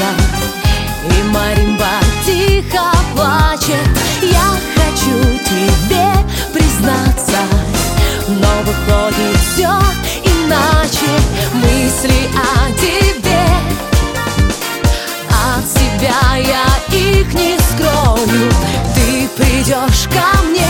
сердца, и маримба тихо плачет. Я хочу тебе признаться, но выходит все иначе. Мысли о тебе, от себя я их не скрою. Ты придешь ко мне,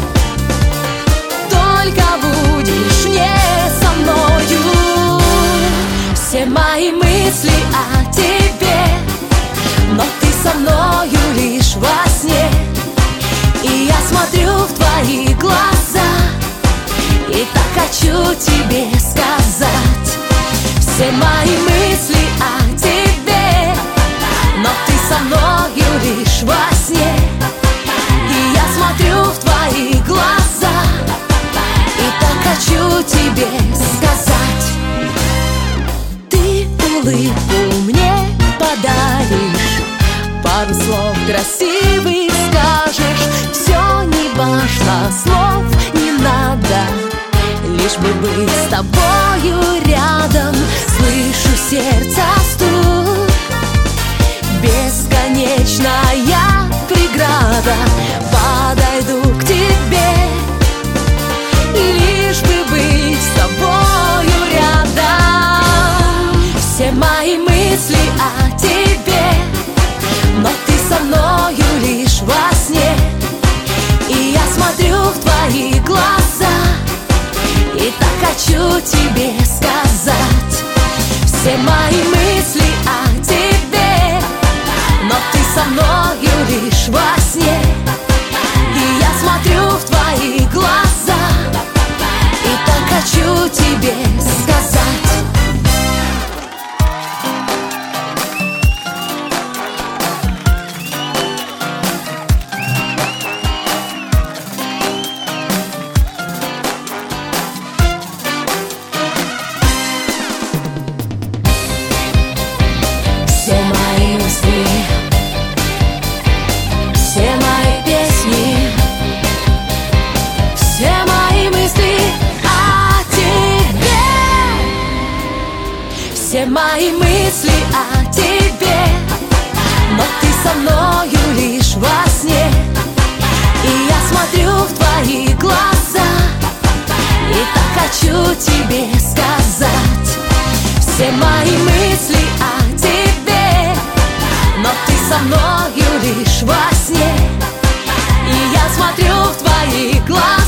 только будешь не со мною. Все мои мысли о тебе, но ты со мною лишь во сне. И я смотрю в твои глаза, и так хочу тебе сказать. Все мои мысли о тебе, но ты со мною лишь во сне. И я смотрю в твои глаза, и так хочу тебе сказать. Ты улыбку мне подаришь, пару слов красивых скажешь. Все не важно, слов не надо, лишь бы быть с тобою рядом. Слышу сердце стук, бесконечная преграда. Подойду к тебе, лишь бы быть с тобою рядом. Все мои мысли о тебе, но ты со мною лишь во сне. И я смотрю в твои глаза, и так хочу тебе сказать. Все мои мысли о тебе, но ты со мною лишь во сне. И я смотрю в твои глаза, и так хочу тебе сказать. Все мои мысли, все мои песни, все мои мысли о тебе. Все мои мысли о тебе, но ты со мною лишь во сне. И я смотрю в твои глаза, и так хочу тебе сказать. Все мои мысли о тебе, но ты со мною лишь во сне. И я смотрю в твои глаза,